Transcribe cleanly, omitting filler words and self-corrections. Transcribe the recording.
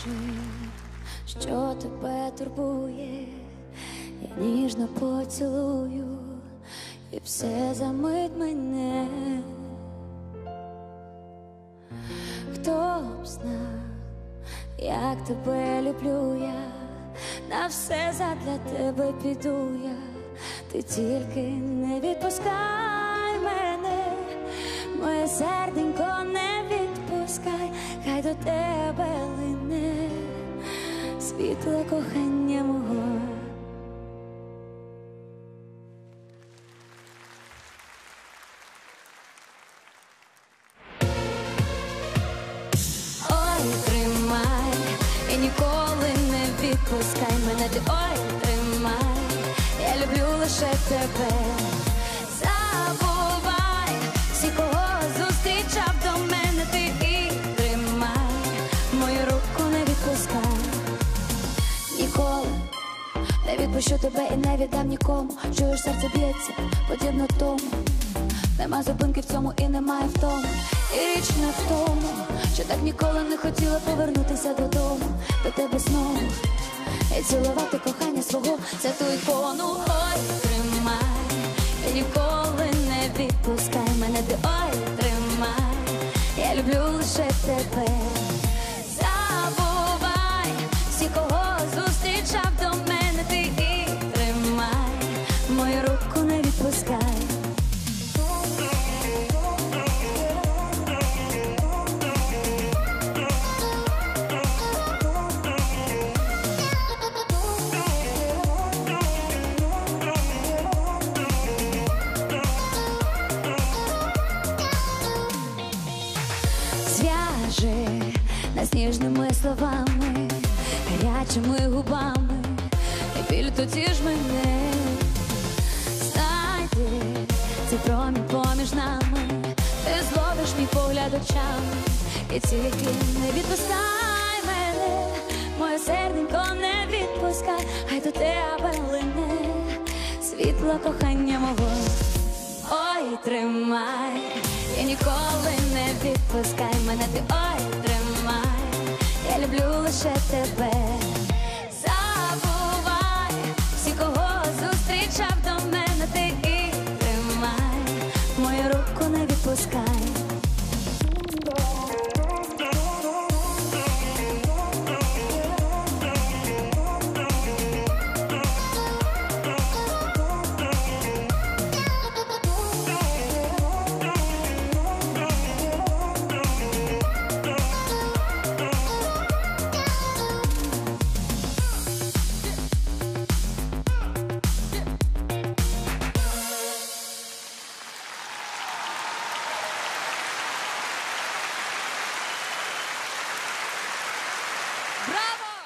Скажи, що тебе турбує, я ніжно поцілую, і все за мить мене. Хто б знав, як тебе люблю я, на все задля тебе піду я. Ти тільки не відпускай мене, моє серденько не відпускай, хай до тебе лине світле кохання мого. Ой, тримай, і ніколи не відпускай мене, ти ой, тримай, я люблю лише тебе. Забувай всі, кого зустрічав до мене, ти і тримай, мою руку не відпускай. Ніколи не відпущу тебе і не віддам нікому. Чуєш, серце б'ється, подібно тому. Нема зупинки в цьому і немає втому. І річ не в тому, що так ніколи не хотіла повернутися додому, до тебе знову і цілувати кохання свого, це ту ікону. Ой, тримай, і ніколи не відпускай мене, ти ой, тримай, я люблю лише тебе. Забувай всі, кого зустрічав до мене, ти і тримай, мою руку не відпускай. Зв'яжи нас ніжними словами, гарячими губами, і біль тоді ж мене. Знайди цей промінь поміж нами, ти зловиш мій погляд очами, і тільки не відпускай мене, моє серденько не відпускай, хай до тебе лине світло кохання мого. Ой, тримай, і ніколи не відпускай мене, ти ой, тримай, я люблю лише тебе.